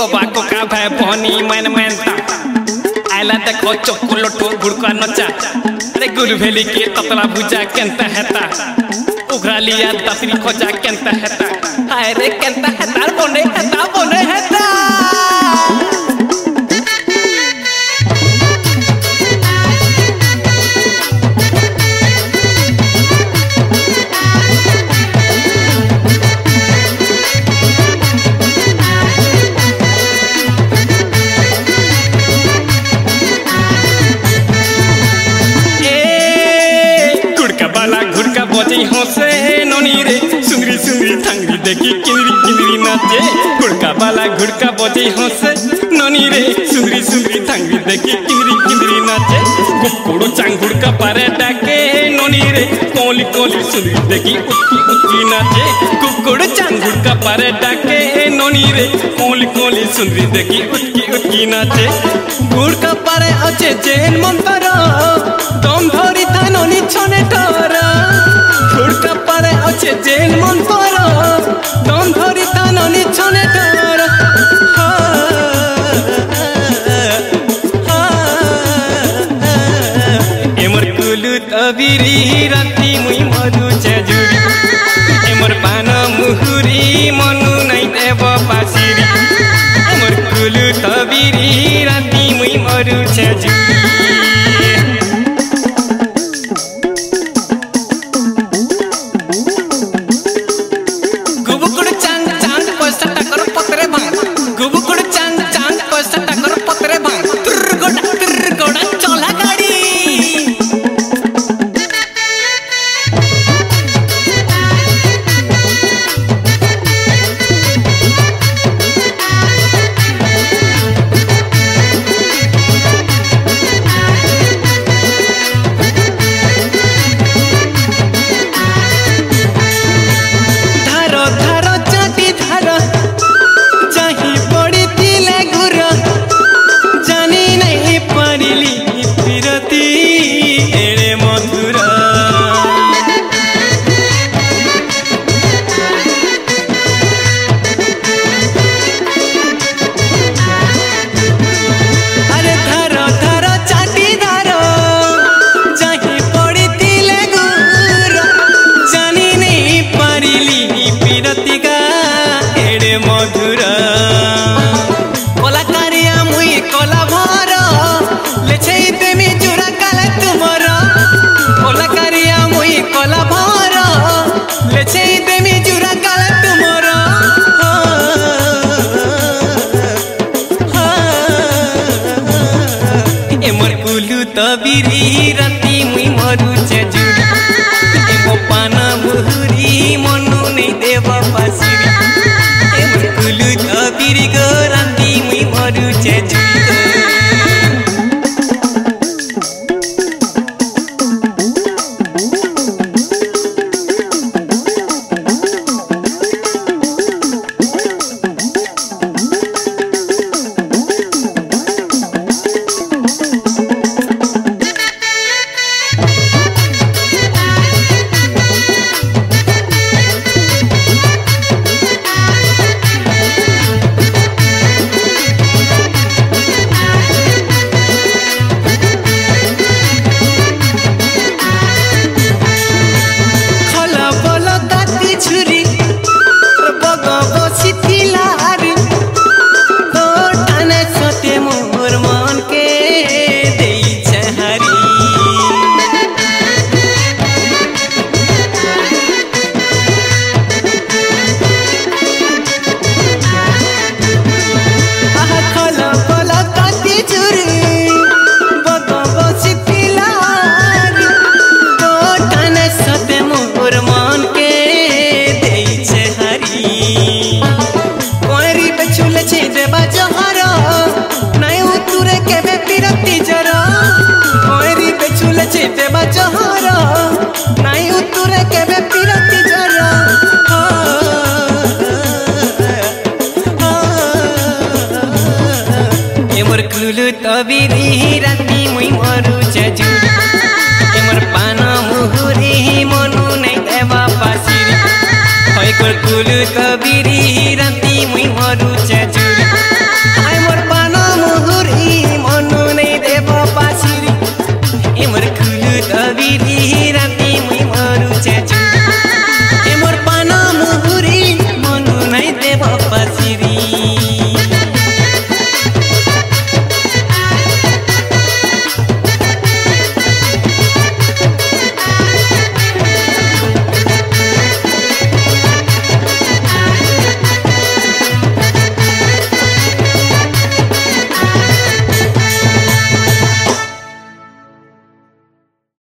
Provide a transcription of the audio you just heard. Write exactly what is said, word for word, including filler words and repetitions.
बाबा को का भाई बहनी मैन मैनता आइला देखो चोकोलोटो गुड़का नचा अरे गुलभेली के ततला भुजा केंता हेता उघरा लिया दसरी खोजा केंता हेता हाय रे केंता हेता बोने हेता बोने हेता होसे नोनी रे सुंदरी सुंदरी थंगरी देखी किंदरी किंदरी नाचे गुड़का बाला गुड़का बजे होसे नोनी रे सुंदरी सुंदरी थंगरी देखी किंदरी किंदरी नाचे गुड़कुड़ो चांग गुड़का पारे डाके नोनी रे कोली कोली सुंदरी देखी उतकी उतकी नाचे गुड़कुड़ो चांग गुड़का पारे डाके नोनी रे कोली कोली सुंदरी देखी उतकी उतकी नाचे गुड़का पारे अच्छे जैन मंतरा दम धरी था नोनी छने टरा गुड़का पारे अच्छे जैन मंतरा दम धरी था नोनी छने टरा एमर कुलु तबिरी राती मुई मधु चजुरी एमर पाना मुहुरी मनु नहीं देव पासिरी एमर कुलु तबिरी राती मुई मधु चजुरी तबिरी राती मुई मरु चजुरी एमो पाना मुहुरी मनु नहीं देव पासिरी एमो कुलु तबिरी गो राती मुई मरु चजुरी कुलु तबिरी राती मुई मरु चजुरी एमर पाना मुहुरी मनु नहीं देवा पासिरी होय कुलु तबिरी राती मुई मरु चजुरी।